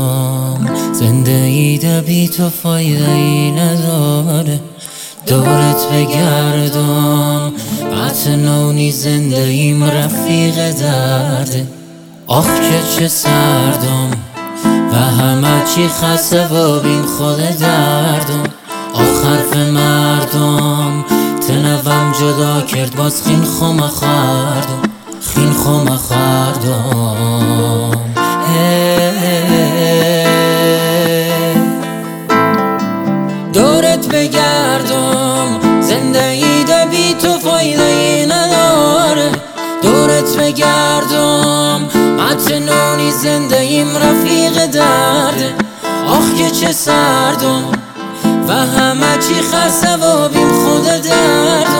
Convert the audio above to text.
بگردم، زندگی بی تو فایده ای نداره. دورت بگردم، قطع نونی زندگیم رفیق درده. آخ که چه سردم و همه چی خسته و بیم خود دردم. آخر به مردم تنوم جدا کرد، باز خین خم خردم، خین خم خردم. دورت بگردم، زندگی بی تو فایده ای نداره. دورت بگردم، قطع نونی زندگیم رفیق درده. آخ که چه سردم و همه چی خسته و بیم خود درد.